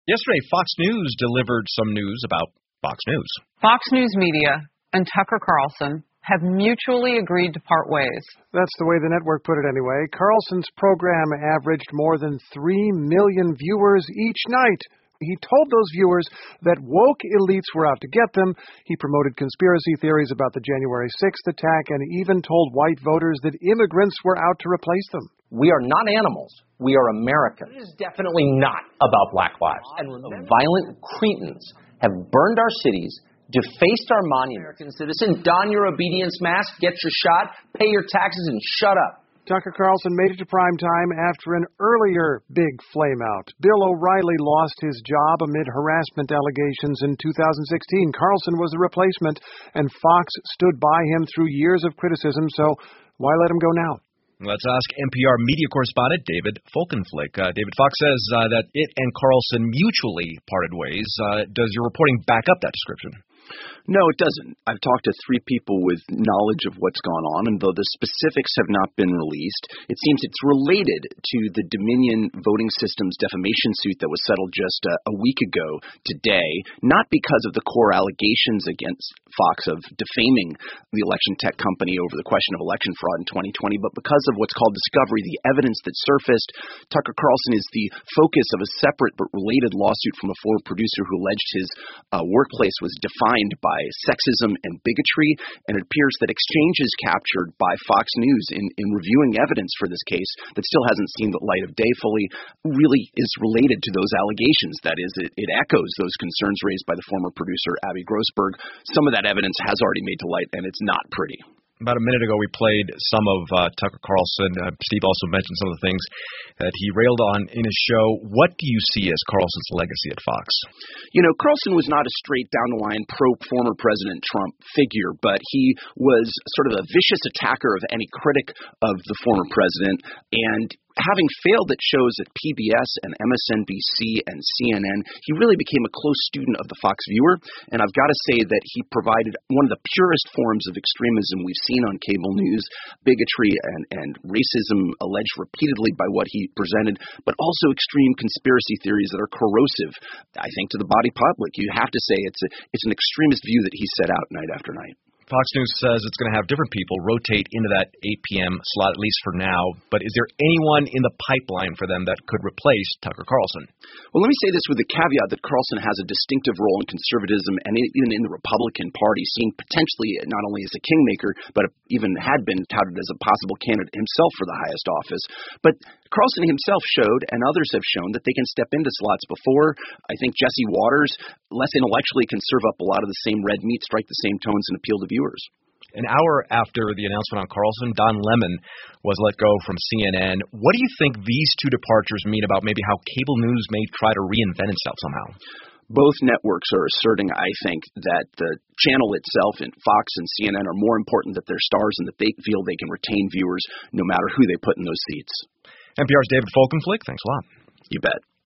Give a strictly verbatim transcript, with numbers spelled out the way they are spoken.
Yesterday, Fox News delivered some news about Fox News. Fox News Media and Tucker Carlson have mutually agreed to part ways. That's the way the network put it anyway. Carlson's program averaged more than three million viewers each night. He told those viewers that woke elites were out to get them. He promoted conspiracy theories about the January sixth attack and even told white voters that immigrants were out to replace them. We are not animals. We are Americans. It is definitely not about black lives. And violent cretins have burned our cities, defaced our monuments. American citizen, don your obedience mask, get your shot, pay your taxes, and shut up. Tucker Carlson made it to prime time after an earlier big flameout. Bill O'Reilly lost his job amid harassment allegations in two thousand sixteen. Carlson was the replacement, and Fox stood by him through years of criticism, so why let him go now? Let's ask N P R media correspondent David Folkenflik. Uh, David, Fox says uh, that it and Carlson mutually parted ways. Uh, does your reporting back up that description? No, it doesn't. I've talked to three people with knowledge of what's gone on, and though the specifics have not been released, it seems it's related to the Dominion voting systems defamation suit that was settled just a, a week ago today, not because of the core allegations against Fox of defaming the election tech company over the question of election fraud in twenty twenty, but because of what's called discovery, the evidence that surfaced. Tucker Carlson is the focus of a separate but related lawsuit from a former producer who alleged his uh, workplace was defined by sexism and bigotry, and it appears that exchanges captured by Fox News in, in reviewing evidence for this case that still hasn't seen the light of day fully really is related to those allegations. That is, it, it echoes those concerns raised by the former producer, Abby Grossberg. Some of that evidence has already made to light, and it's not pretty. About a minute ago, we played some of uh, Tucker Carlson. Uh, Steve also mentioned some of the things that he railed on in his show. What do you see as Carlson's legacy at Fox? You know, Carlson was not a straight down-the-line pro-former President Trump figure, but he was sort of a vicious attacker of any critic of the former president, and having failed at shows at P B S and M S N B C and C N N, he really became a close student of the Fox viewer, and I've got to say that he provided one of the purest forms of extremism we've seen on cable news, bigotry and, and racism alleged repeatedly by what he presented, but also extreme conspiracy theories that are corrosive, I think, to the body public. You have to say it's a, it's an extremist view that he set out night after night. Fox News says it's going to have different people rotate into that eight p.m. slot, at least for now. But is there anyone in the pipeline for them that could replace Tucker Carlson? Well, let me say this with the caveat that Carlson has a distinctive role in conservatism and even in the Republican Party, seen potentially not only as a kingmaker, but even had been touted as a possible candidate himself for the highest office. But Carlson himself showed, and others have shown, that they can step into slots before. I think Jesse Waters, less intellectually, can serve up a lot of the same red meat, strike the same tones, and appeal to viewers. An hour after the announcement on Carlson, Don Lemon was let go from C N N. What do you think these two departures mean about maybe how cable news may try to reinvent itself somehow? Both networks are asserting, I think, that the channel itself and Fox and C N N are more important than their stars and that they feel they can retain viewers no matter who they put in those seats. N P R's David Folkenflik, thanks a lot. You bet.